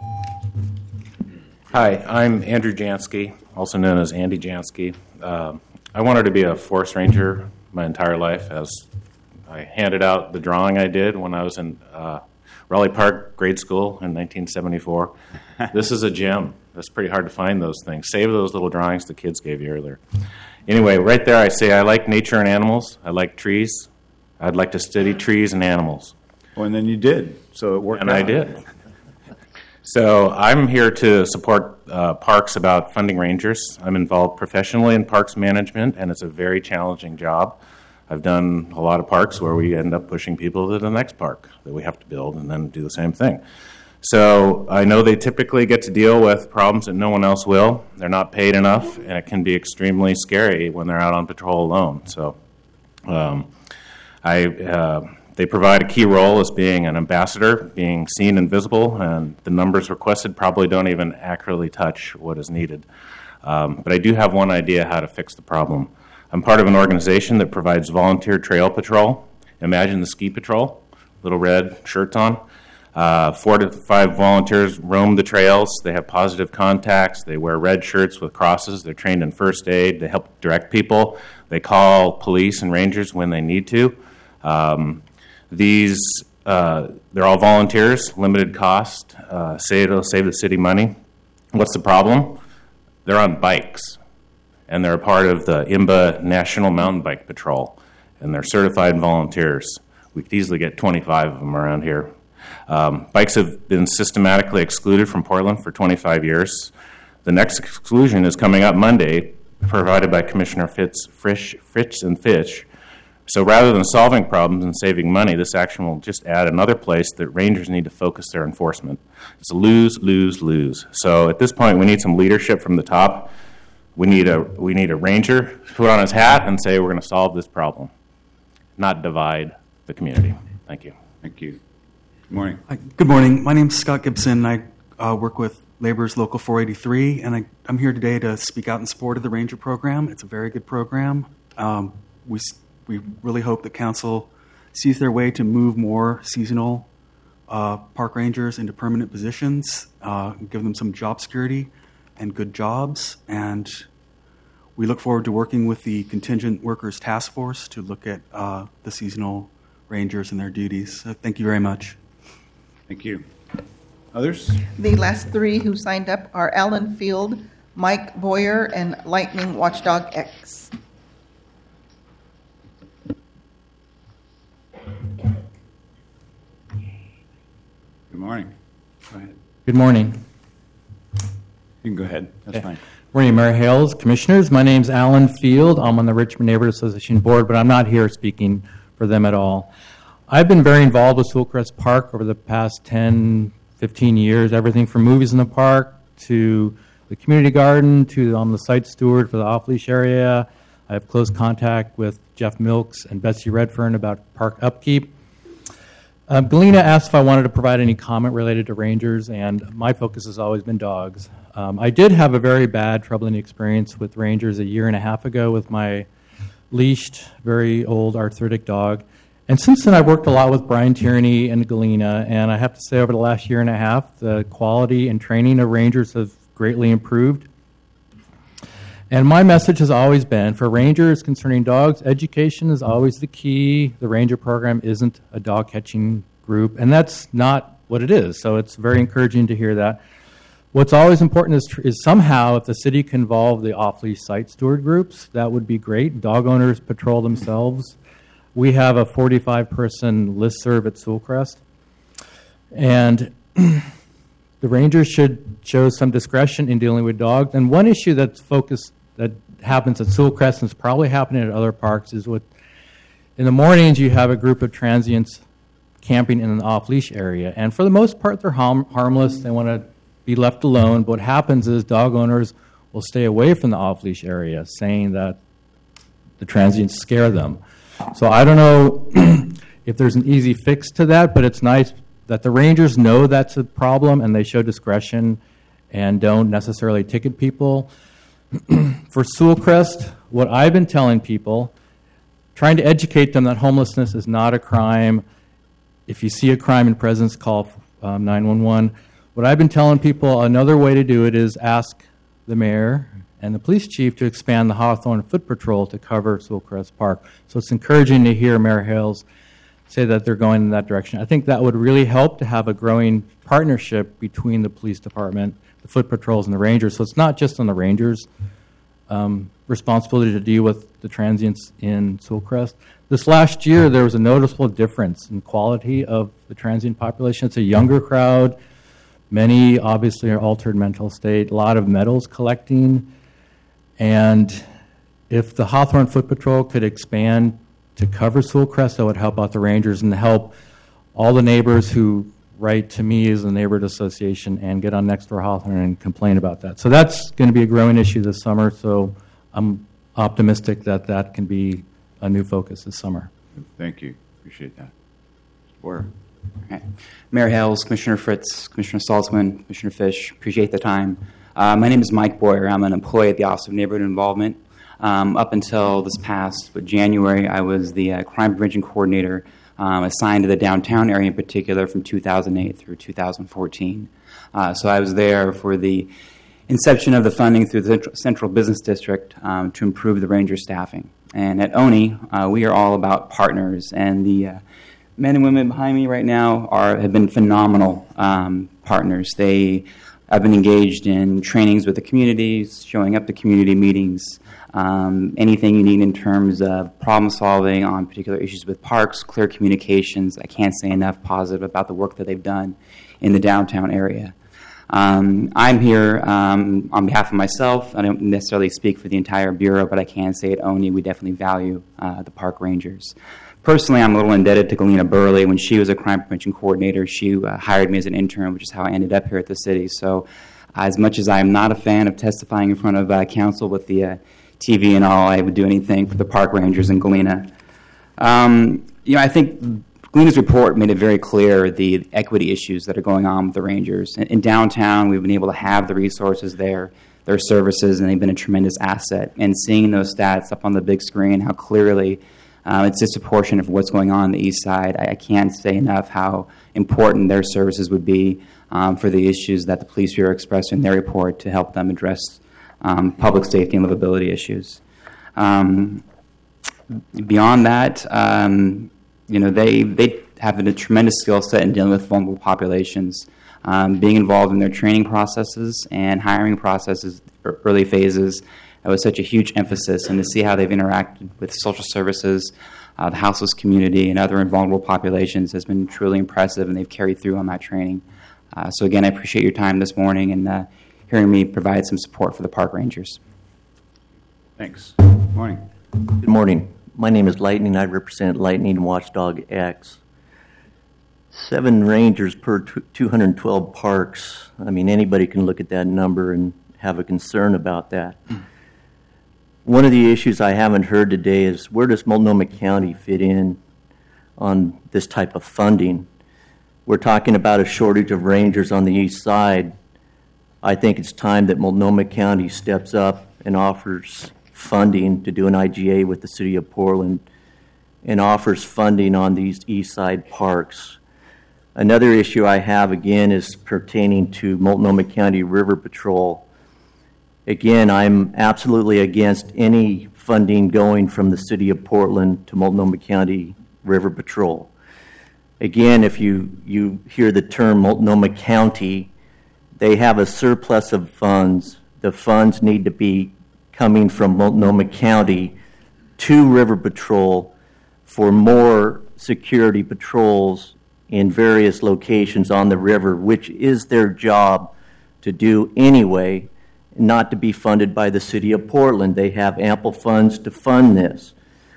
Hi, I'm Andrew Jansky, also known as Andy Jansky. I wanted to be a forest ranger my entire life, as I handed out the drawing I did when I was in Raleigh Park grade school in 1974. This is a gem. It's pretty hard to find those things. Save those little drawings the kids gave you earlier. Anyway, right there I say I like nature and animals. I like trees. I'd like to study trees and animals. Well, and then you did, so it worked out. And I did. So I'm here to support parks about funding rangers. I'm involved professionally in parks management, and it's a very challenging job. I've done a lot of parks where we end up pushing people to the next park that we have to build and then do the same thing. So I know they typically get to deal with problems that no one else will. They're not paid enough, and it can be extremely scary when they're out on patrol alone. So they provide a key role as being an ambassador, being seen and visible, and the numbers requested probably don't even accurately touch what is needed. But I do have one idea how to fix the problem. I'm part of an organization that provides volunteer trail patrol. Imagine the ski patrol, little red shirts on. 4 to 5 volunteers roam the trails. They have positive contacts. They wear red shirts with crosses. They're trained in first aid. They help direct people. They call police and rangers when they need to. They're all volunteers, limited cost, it'll save the city money. What's the problem? They're on bikes, and they're a part of the IMBA National Mountain Bike Patrol, and they're certified volunteers. We could easily get 25 of them around here. Bikes have been systematically excluded from Portland for 25 years. The next exclusion is coming up Monday, provided by Commissioner Fritz and Fish. So rather than solving problems and saving money, this action will just add another place that rangers need to focus their enforcement. It's a lose, lose, lose. So at this point, we need some leadership from the top. We need a ranger to put on his hat and say we're going to solve this problem, not divide the community. Thank you. Thank you. Good morning. Good morning. My name is Scott Gibson. I work with Laborers Local 483, and I'm here today to speak out in support of the Ranger program. It's a very good program. We really hope that council sees their way to move more seasonal park rangers into permanent positions, give them some job security and good jobs. And we look forward to working with the Contingent Workers Task Force to look at the seasonal rangers and their duties. So thank you very much. Thank you. Others? The last 3 who signed up are Alan Field, Mike Boyer, and Lightning Watchdog X. Good morning. Go ahead. Good morning. You can go ahead. That's fine. Morning, Mayor Hales, Commissioners. My name's Alan Field. I'm on the Richmond Neighborhood Association Board, but I'm not here speaking for them at all. I've been very involved with Schoolcrest Park over the past 10, 15 years, everything from movies in the park to the community garden to I'm the site steward for the off-leash area. I have close contact with Jeff Milks and Betsy Redfern about park upkeep. Galena asked if I wanted to provide any comment related to rangers, and my focus has always been dogs. I did have a very bad, troubling experience with rangers a year and a half ago with my leashed, very old arthritic dog. And since then, I've worked a lot with Brian Tierney and Galena, and I have to say over the last year and a half, the quality and training of rangers has greatly improved. And my message has always been, for rangers concerning dogs, education is always the key. The ranger program isn't a dog catching group, and that's not what it is. So it's very encouraging to hear that. What's always important is somehow if the city can involve the off-leash site steward groups, that would be great. Dog owners patrol themselves. We have a 45-person listserv at Schoolcrest, and the rangers should show some discretion in dealing with dogs. And one issue that happens at Schoolcrest and is probably happening at other parks is in the mornings you have a group of transients camping in an off-leash area, and for the most part they're harmless. They want to be left alone. But what happens is dog owners will stay away from the off-leash area, saying that the transients scare them. So I don't know if there's an easy fix to that, but it's nice that the rangers know that's a problem and they show discretion and don't necessarily ticket people. For Sewellcrest, what I've been telling people, trying to educate them that homelessness is not a crime. If you see a crime in presence, call 911. What I've been telling people, another way to do it is ask the mayor and the police chief to expand the Hawthorne Foot Patrol to cover Sewellcrest Park. So it's encouraging to hear Mayor Hales say that they're going in that direction. I think that would really help to have a growing partnership between the police department, the foot patrols, and the rangers. So it's not just on the rangers' responsibility to deal with the transients in Sewellcrest. This last year, there was a noticeable difference in quality of the transient population. It's a younger crowd. Many obviously are altered mental state, a lot of metals collecting. And if the Hawthorne Foot Patrol could expand to cover Sewellcrest, that would help out the rangers and help all the neighbors who write to me as a neighborhood association and get on Next Door Hawthorne and complain about that. So that's going to be a growing issue this summer, so I'm optimistic that that can be a new focus this summer. Thank you. Appreciate that. Boyer. Okay. Mayor Hales, Commissioner Fritz, Commissioner Saltzman, Commissioner Fish, appreciate the time. My name is Mike Boyer. I'm an employee at the Office of Neighborhood Involvement. Up until this past January, I was the crime prevention coordinator assigned to the downtown area in particular from 2008 through 2014. So I was there for the inception of the funding through the Central Business District to improve the ranger staffing. And at ONI, we are all about partners, and the men and women behind me right now have been phenomenal partners. They have been engaged in trainings with the communities, showing up to community meetings, anything you need in terms of problem solving on particular issues with parks, clear communications. I can't say enough positive about the work that they've done in the downtown area. I'm here on behalf of myself. I don't necessarily speak for the entire Bureau, but I can say at ONI we definitely value the park rangers. Personally, I'm a little indebted to Galena Burley. When she was a crime prevention coordinator, she hired me as an intern, which is how I ended up here at the city. So as much as I'm not a fan of testifying in front of council with the TV and all, I would do anything for the park rangers in Galena. I think Galena's report made it very clear the equity issues that are going on with the rangers. In downtown, we've been able to have the resources there, their services, and they've been a tremendous asset. And seeing those stats up on the big screen, how clearly it's disproportionate for what's going on the east side. I can't say enough how important their services would be for the issues that the Police Bureau expressed in their report to help them address public safety and livability issues. Beyond that, they have a tremendous skill set in dealing with vulnerable populations, being involved in their training processes and hiring processes, early phases. That was such a huge emphasis, and to see how they've interacted with social services, the houseless community, and other vulnerable populations has been truly impressive, and they've carried through on that training. So again, I appreciate your time this morning and hearing me provide some support for the park rangers. Thanks. Good morning. Good morning. My name is Lightning. I represent Lightning Watchdog X. 7 rangers per 212 parks. I mean, anybody can look at that number and have a concern about that. One of the issues I haven't heard today is where does Multnomah County fit in on this type of funding? We're talking about a shortage of rangers on the east side. I think it's time that Multnomah County steps up and offers funding to do an IGA with the city of Portland and offers funding on these east side parks. Another issue I have, again, is pertaining to Multnomah County River Patrol. Again, I'm absolutely against any funding going from the city of Portland to Multnomah County River Patrol. Again, if you hear the term Multnomah County, they have a surplus of funds. The funds need to be coming from Multnomah County to River Patrol for more security patrols in various locations on the river, which is their job to do anyway, not to be funded by the city of Portland. They have ample funds to fund this.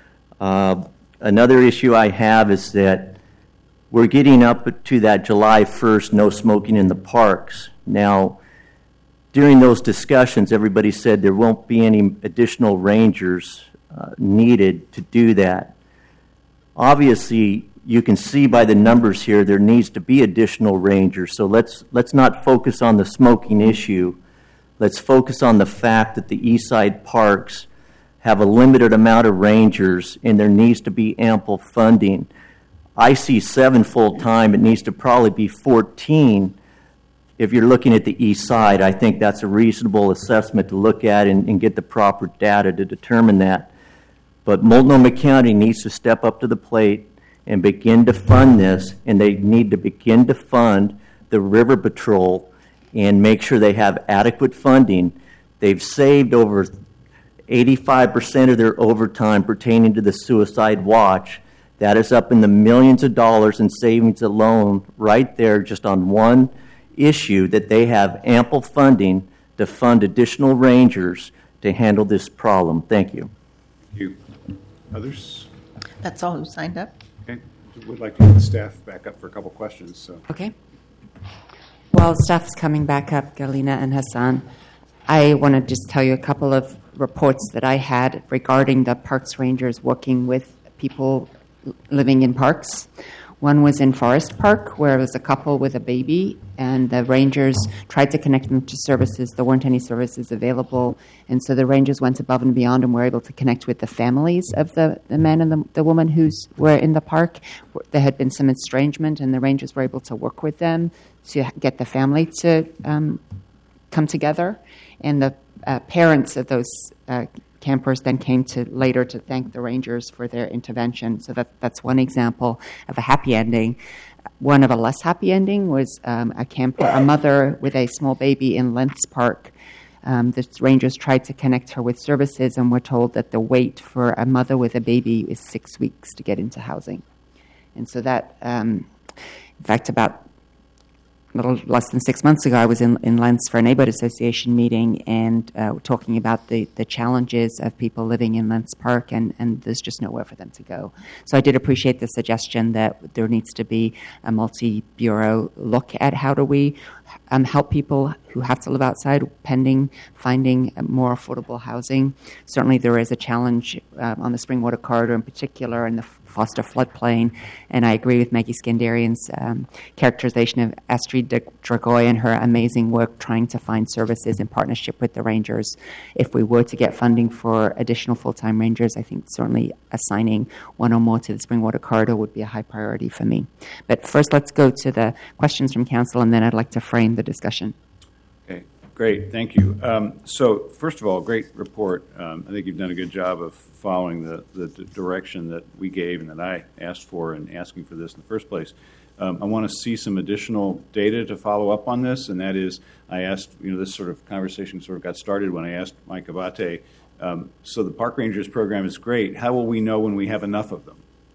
Another issue I have is that we're getting up to that July 1st, no smoking in the parks. Now, during those discussions, everybody said there won't be any additional rangers needed to do that. Obviously, you can see by the numbers here there needs to be additional rangers. So let's not focus on the smoking issue. Let's focus on the fact that the east side parks have a limited amount of rangers and there needs to be ample funding. I see 7 full-time. It needs to probably be 14. If you're looking at the east side, I think that's a reasonable assessment to look at and get the proper data to determine that. But Multnomah County needs to step up to the plate and begin to fund this, and they need to begin to fund the River Patrol and make sure they have adequate funding. They've saved over 85% of their overtime pertaining to the suicide watch. That is up in the millions of dollars in savings alone right there just on one issue, that they have ample funding to fund additional rangers to handle this problem. Thank you. Thank you. Others? That's all who signed up. Okay. We'd like to get the staff back up for a couple questions. So. Okay. While staff's coming back up, Galina and Hassan, I want to just tell you a couple of reports that I had regarding the parks rangers working with people living in parks. One was in Forest Park, where it was a couple with a baby, and the rangers tried to connect them to services. There weren't any services available, and so the rangers went above and beyond and were able to connect with the families of the men and the woman who were in the park. There had been some estrangement, and the rangers were able to work with them to get the family to come together. And the parents of those campers then came to later to thank the rangers for their intervention. So that's one example of a happy ending. One of a less happy ending was a mother with a small baby in Lentz Park. The rangers tried to connect her with services and were told that the wait for a mother with a baby is 6 weeks to get into housing. And so that, in fact, about a little less than 6 months ago, I was in Lentz for a neighborhood association meeting and talking about the challenges of people living in Lentz Park, and there's just nowhere for them to go. So I did appreciate the suggestion that there needs to be a multi-bureau look at how do we help people who have to live outside pending finding more affordable housing. Certainly there is a challenge on the Springwater Corridor in particular and the Foster floodplain, and I agree with Maggie Skandarian's characterization of Astrid Dragoy and her amazing work trying to find services in partnership with the rangers. If we were to get funding for additional full-time rangers, I think certainly assigning one or more to the Springwater Corridor would be a high priority for me. But first, let's go to the questions from council, and then I'd like to frame the discussion. Okay, great, thank you. So first of all, great report. I think you've done a good job of following the direction that we gave and that I asked for in asking for this in the first place. I want to see some additional data to follow up on this, and that is, I asked, this sort of conversation sort of got started when I asked Mike Abate, so the Park Rangers program is great. How will we know when we have enough of them?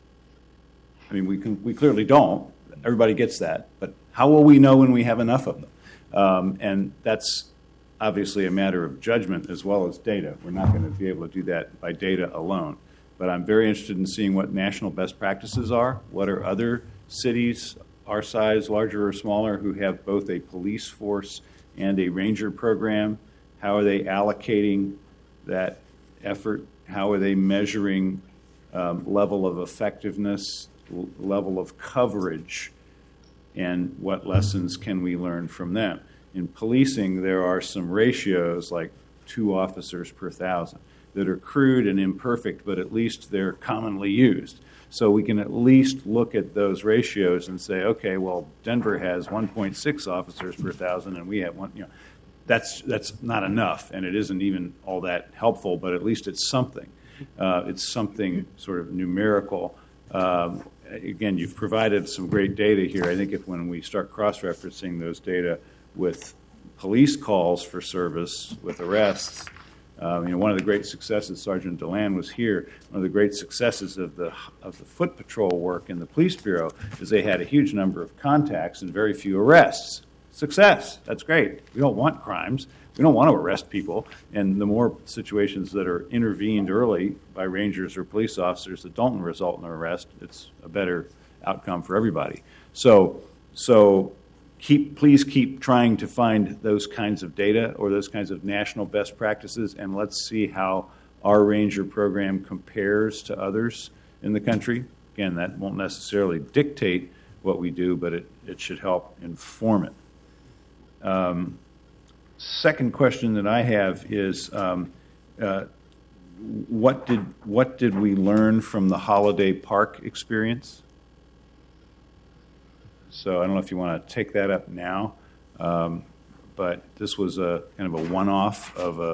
I mean, we clearly don't. Everybody gets that. But how will we know when we have enough of them? And that's obviously a matter of judgment as well as data. We're not going to be able to do that by data alone. But I'm very interested in seeing what national best practices are. What are other cities our size, larger or smaller, who have both a police force and a ranger program? How are they allocating that effort? How are they measuring level of effectiveness, level of coverage, and what lessons can we learn from them? In policing, there are some ratios like 2 officers per 1,000 that are crude and imperfect, but at least they're commonly used. So we can at least look at those ratios and say, okay, well, Denver has 1.6 officers per 1,000, and we have one. That's not enough, and it isn't even all that helpful. But at least it's something. It's something sort of numerical. Again, you've provided some great data here. I think when we start cross-referencing those data with police calls for service, with arrests, one of the great successes, Sergeant Deland was here, one of the great successes of the foot patrol work in the police bureau is they had a huge number of contacts and very few arrests. Success, that's great. We don't want crimes. We don't want to arrest people. And the more situations that are intervened early by rangers or police officers that don't result in an arrest, it's a better outcome for everybody. So please keep trying to find those kinds of data or those kinds of national best practices, and let's see how our ranger program compares to others in the country. Again, that won't necessarily dictate what we do, but it should help inform it. Second question that I have is, what did we learn from the Holiday Park experience? So I don't know if you want to take that up now, but this was a kind of a one-off of